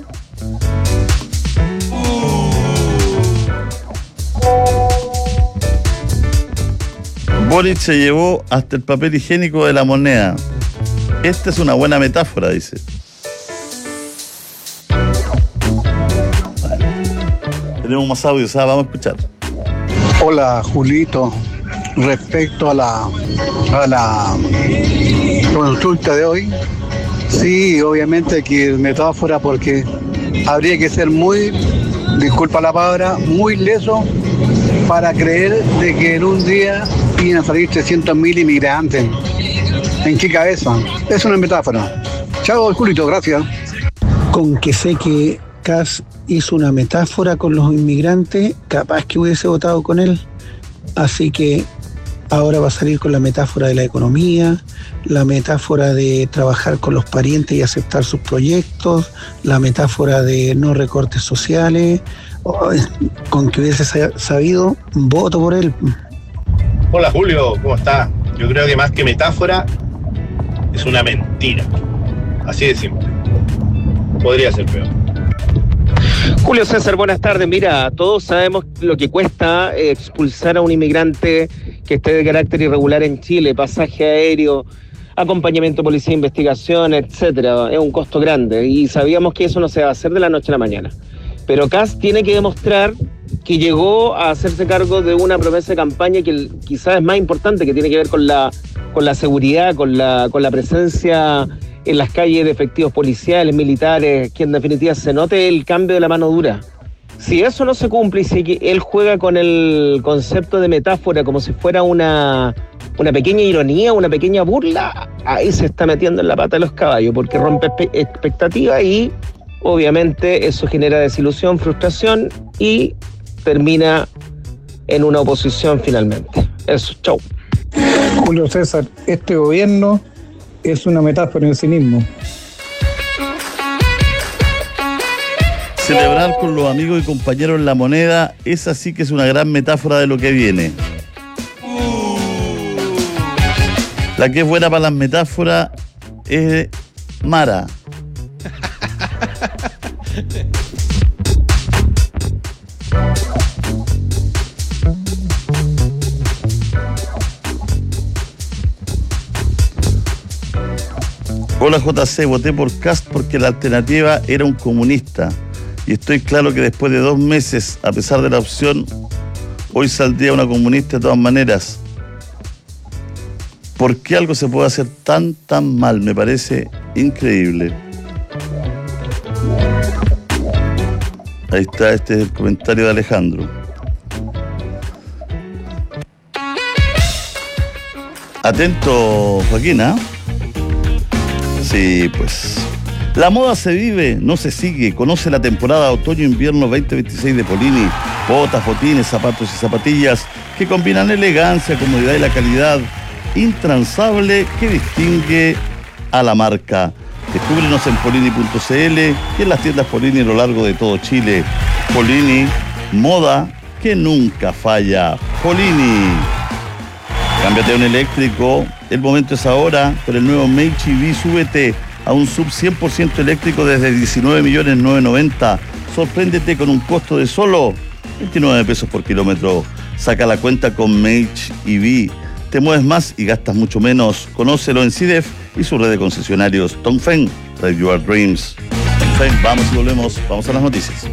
Boric se llevó hasta el papel higiénico de la moneda. Esta es una buena metáfora, dice. Vale. Tenemos más audios, vamos a escuchar. Hola, Julito. Respecto a la consulta de hoy, sí, obviamente que es metáfora porque habría que ser muy, disculpa la palabra, muy leso para creer de que en un día iban a salir 300.000 inmigrantes. ¿En qué cabeza? Es una metáfora. Chao, Julito, gracias. Con que sé que Kast hizo una metáfora con los inmigrantes, capaz que hubiese votado con él. Así que ahora va a salir con la metáfora de la economía, la metáfora de trabajar con los parientes y aceptar sus proyectos, la metáfora de no recortes sociales. Con que hubiese sabido, voto por él. Hola Julio, ¿cómo está? Yo creo que más que metáfora es una mentira. Así de simple. Podría ser peor. Julio César, buenas tardes. Mira, todos sabemos lo que cuesta expulsar a un inmigrante que esté de carácter irregular en Chile, pasaje aéreo, acompañamiento policía, investigación, etcétera. Es un costo grande y sabíamos que eso no se va a hacer de la noche a la mañana. Pero Kast tiene que demostrar que llegó a hacerse cargo de una promesa de campaña que quizás es más importante, que tiene que ver con la seguridad, con la presencia en las calles de efectivos policiales, militares, que en definitiva se note el cambio de la mano dura. Si eso no se cumple y si él juega con el concepto de metáfora como si fuera una pequeña ironía, una pequeña burla, ahí se está metiendo en la pata de los caballos, porque rompe expectativas y obviamente eso genera desilusión, frustración y termina en una oposición finalmente. Eso, chau. Julio César, este gobierno es una metáfora en sí mismo. Celebrar con los amigos y compañeros la moneda, esa sí que es una gran metáfora de lo que viene. La que es buena para las metáforas es Mara. Hola JC, voté por Kast porque la alternativa era un comunista y estoy claro que después de 2 meses, a pesar de la opción, hoy saldría una comunista de todas maneras. ¿Por qué algo se puede hacer tan mal? Me parece increíble. Ahí está, este es el comentario de Alejandro. Atento, Joaquín, ¿ah? Sí, pues. La moda se vive, no se sigue. Conoce la temporada otoño-invierno 2026 de Polini. Botas, botines, zapatos y zapatillas que combinan elegancia, comodidad y la calidad intransable que distingue a la marca. Descúbrenos en polini.cl y en las tiendas Polini a lo largo de todo Chile. Polini, moda que nunca falla. Polini. Cámbiate a un eléctrico, el momento es ahora. Con el nuevo Meich EV, súbete a un sub 100% eléctrico desde 19.990.000. Sorpréndete con un costo de solo 29 pesos por kilómetro. Saca la cuenta con Meich EV. Te mueves más y gastas mucho menos. Conócelo en CIDEF y su red de concesionarios. Dongfeng, Drive Your Dreams. Dongfeng, vamos y volvemos. Vamos a las noticias.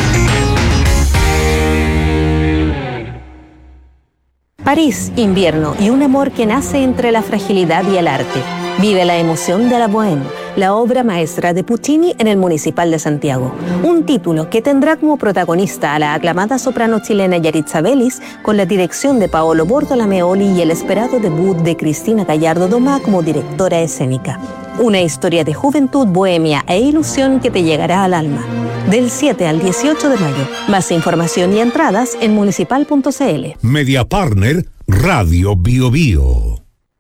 París, invierno y un amor que nace entre la fragilidad y el arte. Vive la emoción de la Bohème, la obra maestra de Puccini en el Municipal de Santiago. Un título que tendrá como protagonista a la aclamada soprano chilena Yaritza Vélez, con la dirección de Paolo Bortolameoli y el esperado debut de Cristina Gallardo Domá como directora escénica. Una historia de juventud, bohemia e ilusión que te llegará al alma. Del 7 al 18 de mayo. Más información y entradas en municipal.cl. Media Partner Radio Bio Bio.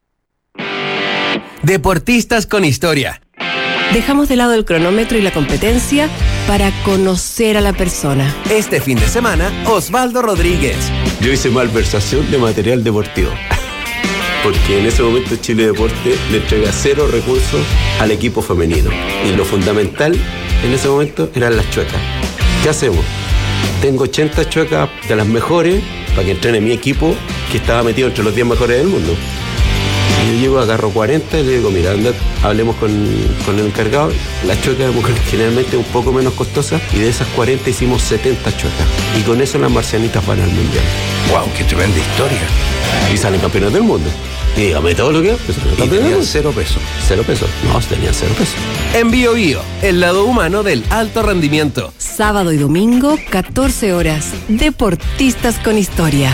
Deportistas con historia. Dejamos de lado el cronómetro y la competencia para conocer a la persona. Este fin de semana, Osvaldo Rodríguez. Yo hice malversación de material deportivo. Porque en ese momento Chile Deporte le entrega 0 recursos al equipo femenino. Y lo fundamental en ese momento eran las chuecas. ¿Qué hacemos? Tengo 80 chuecas de las mejores para que entrene mi equipo, que estaba metido entre los 10 mejores del mundo. Y yo llego, agarro 40 y le digo, mira, anda, hablemos con el encargado. Las chuecas de mujer generalmente un poco menos costosas, y de esas 40 hicimos 70 chuecas. Y con eso las marcianitas van al mundial. ¡Wow! ¡Qué tremenda historia! Y salen campeones del mundo. Y dígame todo lo que es. Y tenían 0 pesos. 0 pesos. No, tenían 0 pesos. En Bio Bio, el lado humano del alto rendimiento. Sábado y domingo, 14 horas. Deportistas con historia.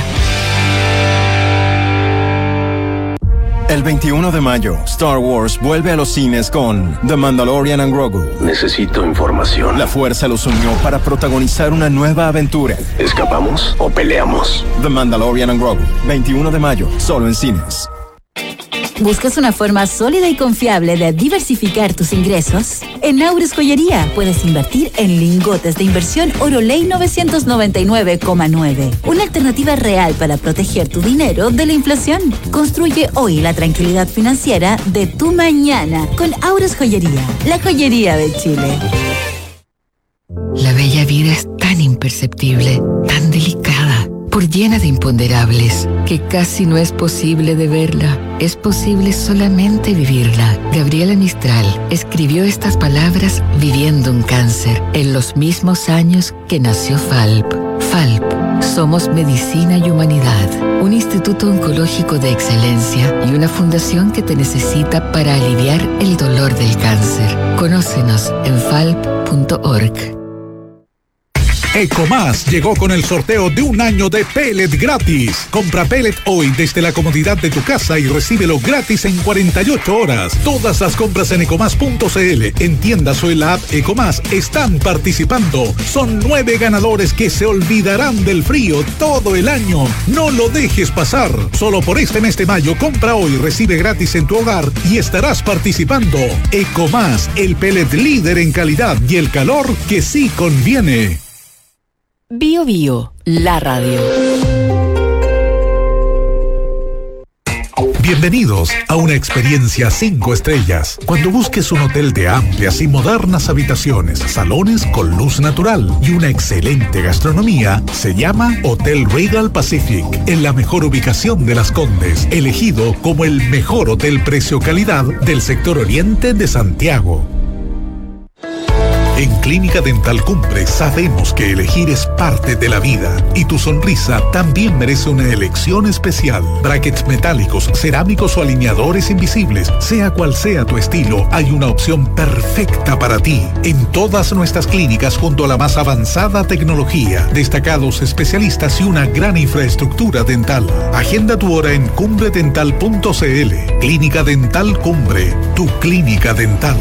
El 21 de mayo, Star Wars vuelve a los cines con The Mandalorian and Grogu. Necesito información. La fuerza los unió para protagonizar una nueva aventura. ¿Escapamos o peleamos? The Mandalorian and Grogu, 21 de mayo, solo en cines. ¿Buscas una forma sólida y confiable de diversificar tus ingresos? En Aures Joyería puedes invertir en lingotes de inversión Oroley 999,9. Una alternativa real para proteger tu dinero de la inflación. Construye hoy la tranquilidad financiera de tu mañana con Aures Joyería, la joyería de Chile. La bella vida es tan imperceptible, tan delicada, por llena de imponderables, que casi no es posible de verla. Es posible solamente vivirla. Gabriela Mistral escribió estas palabras viviendo un cáncer en los mismos años que nació FALP. FALP, somos medicina y humanidad, un instituto oncológico de excelencia y una fundación que te necesita para aliviar el dolor del cáncer. Conócenos en falp.org. Ecomás llegó con el sorteo de 1 año de pellet gratis. Compra pellet hoy desde la comodidad de tu casa y recíbelo gratis en 48 horas. Todas las compras en ecomás.cl, en tiendas o en la app Ecomás están participando. Son 9 ganadores que se olvidarán del frío todo el año. No lo dejes pasar. Solo por este mes de mayo, compra hoy, recibe gratis en tu hogar y estarás participando. Ecomás, el pellet líder en calidad y el calor que sí conviene. Bio Bio, la radio. Bienvenidos a una experiencia 5 estrellas. Cuando busques un hotel de amplias y modernas habitaciones, salones con luz natural y una excelente gastronomía, se llama Hotel Regal Pacific, en la mejor ubicación de Las Condes, elegido como el mejor hotel precio-calidad del sector oriente de Santiago. En Clínica Dental Cumbre sabemos que elegir es parte de la vida y tu sonrisa también merece una elección especial. Brackets metálicos, cerámicos o alineadores invisibles, sea cual sea tu estilo, hay una opción perfecta para ti. En todas nuestras clínicas, junto a la más avanzada tecnología, destacados especialistas y una gran infraestructura dental. Agenda tu hora en cumbredental.cl. Clínica Dental Cumbre, tu clínica dental.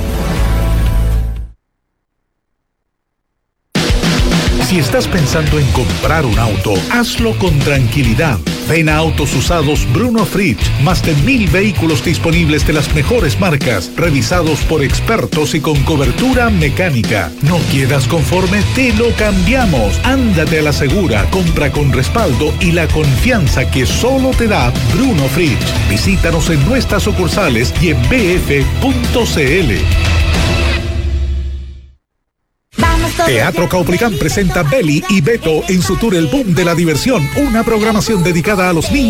Si estás pensando en comprar un auto, hazlo con tranquilidad. Ven a Autos Usados Bruno Fritsch. Más de 1000 vehículos disponibles de las mejores marcas, revisados por expertos y con cobertura mecánica. ¿No quedas conforme? Te lo cambiamos. Ándate a la segura, compra con respaldo y la confianza que solo te da Bruno Fritsch. Visítanos en nuestras sucursales y en bf.cl. Teatro Caupolicán presenta Belly y Beto en su tour El Boom de la Diversión, una programación dedicada a los niños